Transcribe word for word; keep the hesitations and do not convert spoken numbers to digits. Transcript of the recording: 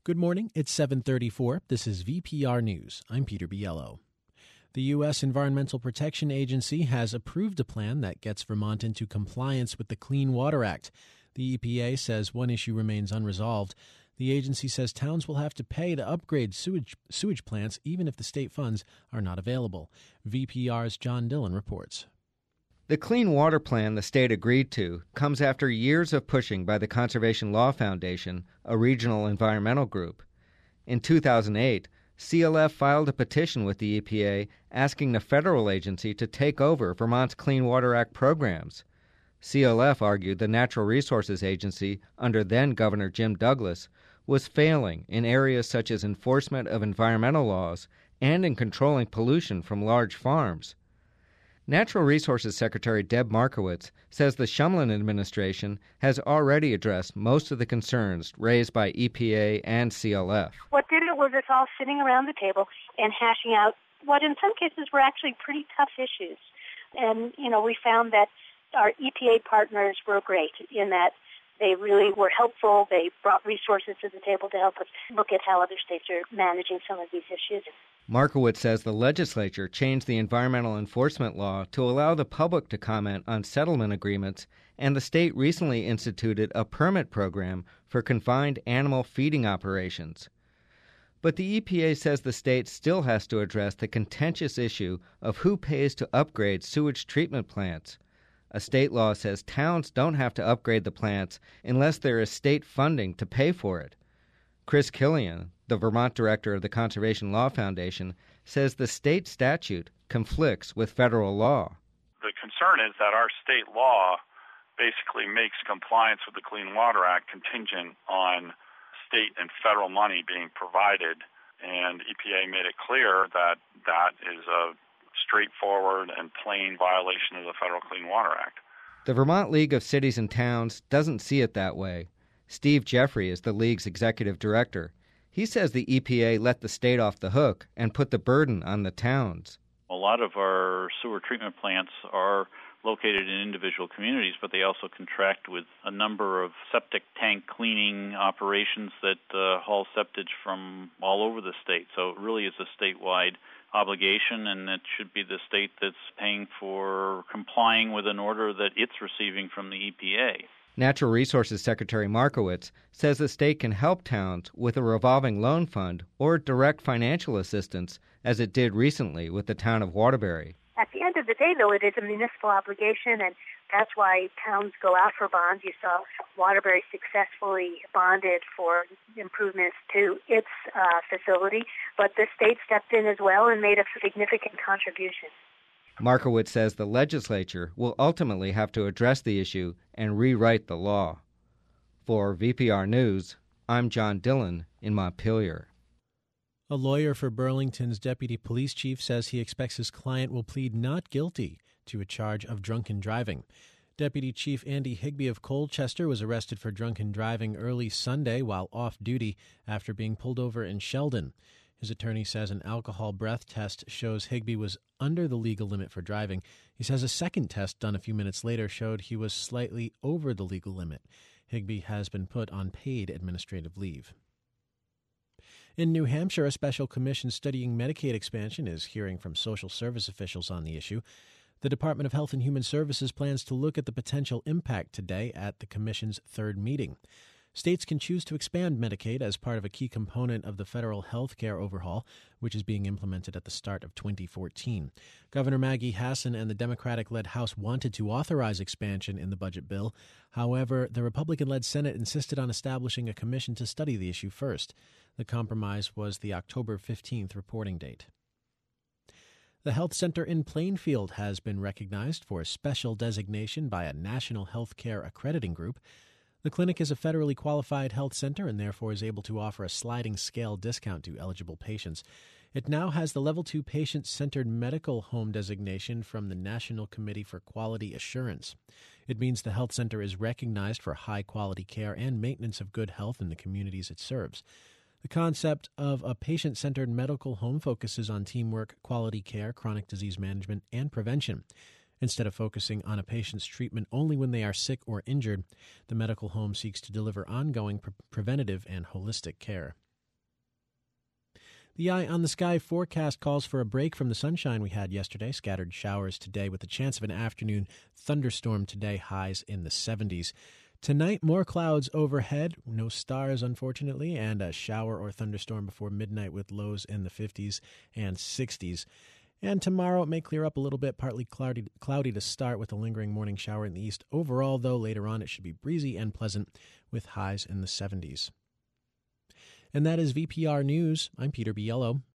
Good morning. It's seven thirty-four. This is V P R News. I'm Peter Biello. The U S Environmental Protection Agency has approved a plan that gets Vermont into compliance with the Clean Water Act. The E P A says one issue remains unresolved. The agency says towns will have to pay to upgrade sewage, sewage plants even if the state funds are not available. V P R's John Dillon reports. The Clean Water Plan the state agreed to comes after years of pushing by the Conservation Law Foundation, a regional environmental group. In two thousand eight, C L F filed a petition with the E P A asking the federal agency to take over Vermont's Clean Water Act programs. C L F argued the Natural Resources Agency, under then-Governor Jim Douglas, was failing in areas such as enforcement of environmental laws and in controlling pollution from large farms. Natural Resources Secretary Deb Markowitz says the Shumlin administration has already addressed most of the concerns raised by E P A and C L F. What did it was us all sitting around the table and hashing out what in some cases were actually pretty tough issues. And, you know, we found that our E P A partners were great in that they really were helpful. They brought resources to the table to help us look at how other states are managing some of these issues. Markowitz says the legislature changed the environmental enforcement law to allow the public to comment on settlement agreements, and the state recently instituted a permit program for confined animal feeding operations. But the E P A says the state still has to address the contentious issue of who pays to upgrade sewage treatment plants. A state law says towns don't have to upgrade the plants unless there is state funding to pay for it. Chris Killian, the Vermont director of the Conservation Law Foundation, says the state statute conflicts with federal law. The concern is that our state law basically makes compliance with the Clean Water Act contingent on state and federal money being provided, and E P A made it clear that that is a straightforward and plain violation of the Federal Clean Water Act. The Vermont League of Cities and Towns doesn't see it that way. Steve Jeffrey is the league's executive director. He says the E P A let the state off the hook and put the burden on the towns. A lot of our sewer treatment plants are located in individual communities, but they also contract with a number of septic tank cleaning operations that uh, haul septage from all over the state. So it really is a statewide obligation, and it should be the state that's paying for complying with an order that it's receiving from the E P A. Natural Resources Secretary Markowitz says the state can help towns with a revolving loan fund or direct financial assistance, as it did recently with the town of Waterbury. At the end of the day, though, it is a municipal obligation, and that's why towns go out for bonds. You saw Waterbury successfully bonded for improvements to its uh, facility, but the state stepped in as well and made a significant contribution. Markowitz says the legislature will ultimately have to address the issue and rewrite the law. For V P R News, I'm John Dillon in Montpelier. A lawyer for Burlington's deputy police chief says he expects his client will plead not guilty to a charge of drunken driving. Deputy Chief Andy Higby of Colchester was arrested for drunken driving early Sunday while off duty after being pulled over in Sheldon. His attorney says an alcohol breath test shows Higby was under the legal limit for driving. He says a second test done a few minutes later showed he was slightly over the legal limit. Higby has been put on paid administrative leave. In New Hampshire, a special commission studying Medicaid expansion is hearing from social service officials on the issue. The Department of Health and Human Services plans to look at the potential impact today at the commission's third meeting. States can choose to expand Medicaid as part of a key component of the federal health care overhaul, which is being implemented at the start of twenty fourteen. Governor Maggie Hassan and the Democratic-led House wanted to authorize expansion in the budget bill. However, the Republican-led Senate insisted on establishing a commission to study the issue first. The compromise was the October fifteenth reporting date. The health center in Plainfield has been recognized for a special designation by a national health care accrediting group. The clinic is a federally qualified health center and therefore is able to offer a sliding scale discount to eligible patients. It now has the Level two Patient-Centered Medical Home designation from the National Committee for Quality Assurance. It means the health center is recognized for high-quality care and maintenance of good health in the communities it serves. The concept of a patient-centered medical home focuses on teamwork, quality care, chronic disease management, and prevention. Instead of focusing on a patient's treatment only when they are sick or injured, the medical home seeks to deliver ongoing pre- preventative and holistic care. The Eye on the Sky forecast calls for a break from the sunshine we had yesterday. Scattered showers today with a chance of an afternoon thunderstorm today, highs in the seventies. Tonight, more clouds overhead, no stars, unfortunately, and a shower or thunderstorm before midnight with lows in the fifties and sixties. And tomorrow, it may clear up a little bit, partly cloudy, cloudy to start with a lingering morning shower in the east. Overall, though, later on, it should be breezy and pleasant with highs in the seventies. And that is V P R News. I'm Peter Biello.